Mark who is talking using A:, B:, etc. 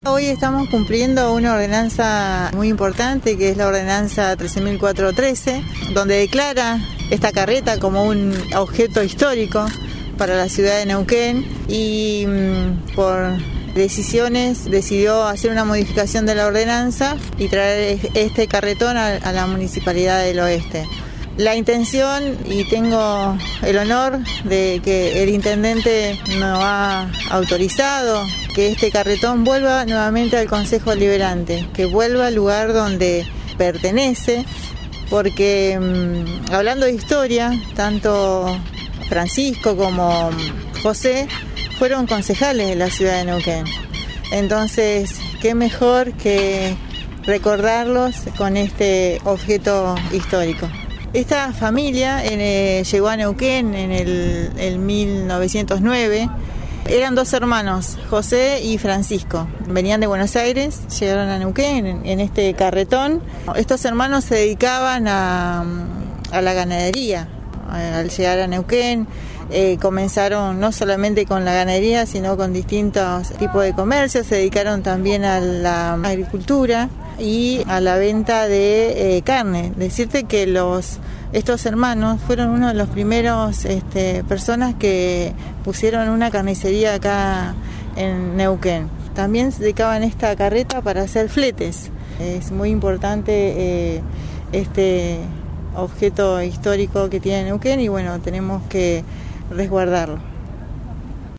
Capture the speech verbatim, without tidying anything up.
A: Hoy estamos cumpliendo una ordenanza muy importante, que es la ordenanza trece mil cuatrocientos trece, donde declara esta carreta como un objeto histórico para la ciudad de Neuquén y mmm, por decisiones decidió hacer una modificación de la ordenanza y traer este carretón a, a la Municipalidad del Oeste. La intención, y tengo el honor de que el intendente nos ha autorizado que este carretón vuelva nuevamente al Concejo Deliberante, que vuelva al lugar donde pertenece, porque mmm, hablando de historia, tanto Francisco como José fueron concejales de la ciudad de Neuquén. Entonces, qué mejor que recordarlos con este objeto histórico. Esta familia eh, llegó a Neuquén en el, el mil novecientos nueve. Eran dos hermanos, José y Francisco. Venían de Buenos Aires, llegaron a Neuquén en, en este carretón. Estos hermanos se dedicaban a, a la ganadería. Al llegar a Neuquén, eh, comenzaron no solamente con la ganadería, sino con distintos tipos de comercios. Se dedicaron también a la agricultura y a la venta de eh, carne. Decirte que los estos hermanos fueron uno de los primeros este, personas que pusieron una carnicería acá en Neuquén. También se dedicaban esta carreta para hacer fletes. Es muy importante eh, este objeto histórico que tiene Neuquén y bueno, tenemos que resguardarlo.